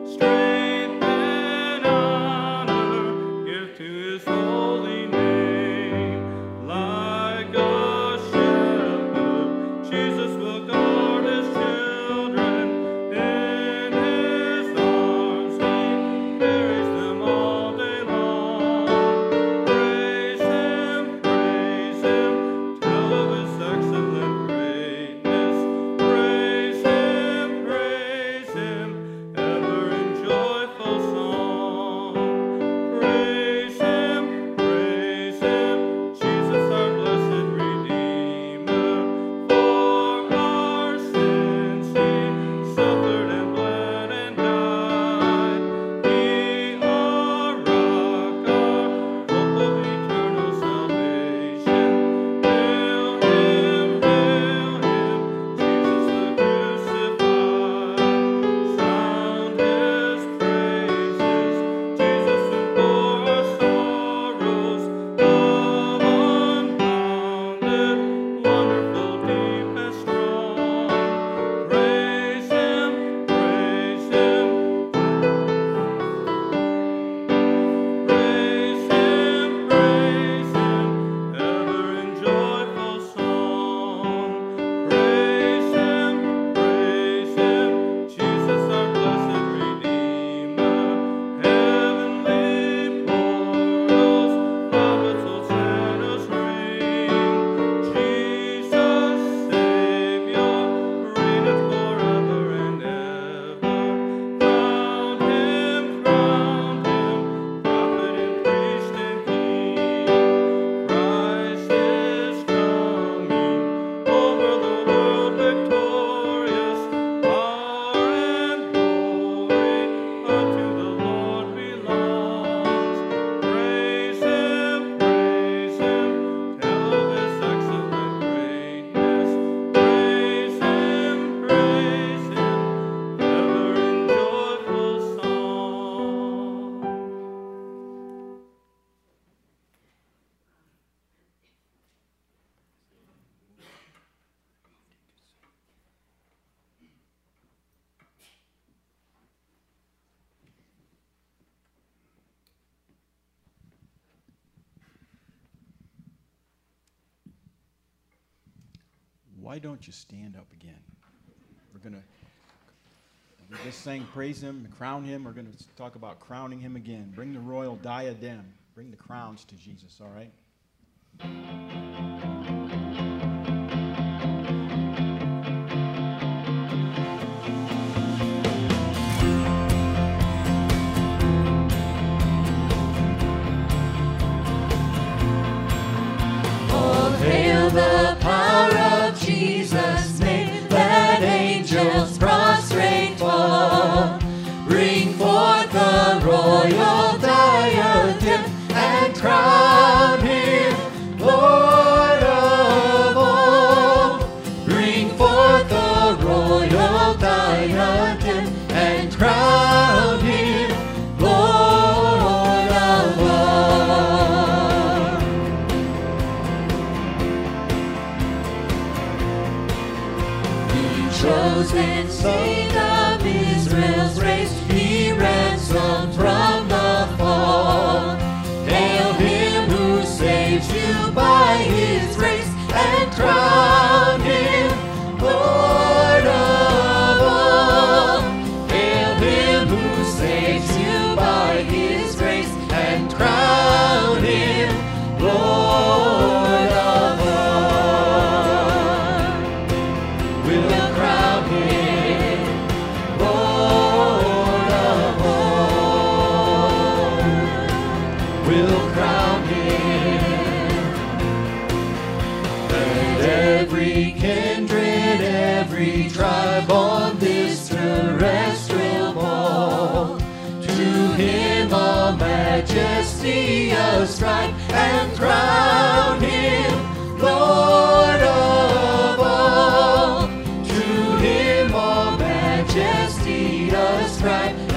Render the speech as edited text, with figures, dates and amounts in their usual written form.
Strength and honor give to his holy name. Like a shepherd, Jesus will guard his children. In his arms he carries them all day long. Praise him, tell of his excellent greatness. Praise him, ever in joyful song. Praise him, Jesus our blessed Redeemer. For our sins he suffered and bled and died. He our rock, our hope of eternal salvation. Hail him, Jesus the crucified. Sound his praises, Jesus who bore our sorrows. Love unbounded, wonderful, deep and strong. Praise him, praise him, ever in joyful song. Praise him, Jesus our blessed Redeemer. Heavenly portals, prophets Hosanna's ring. Jesus, Savior, reigneth forever and ever. Crown him, prophet and priest and king. Christ is coming, over the world victorious. Power and glory unto the Lord belongs. Praise him, tell of his excellent greatness. Praise him, ever in joyful song. Why don't you stand up again? We just sang praise him, crown him. We're going to talk about crowning him again. Bring the royal diadem. Bring the crowns to Jesus, all right? Oh, hail the power of Jesus' name. Let angels prostrate fall. Bring forth the royal diadem and crown him Lord of all. Bring forth the royal diadem and crown him Lord of all. The chosen seed of Israel's race, he ransomed from the fall. Hail him who saves you by his grace and crown him Lord of all. Hail him who saves you by his grace and crown him Lord of all. We'll crown him Lord of all. We'll crown him. And every kindred, every tribe on this terrestrial ball, to him all majesty ascribe and crown him Lord of all. To him all majesty ascribe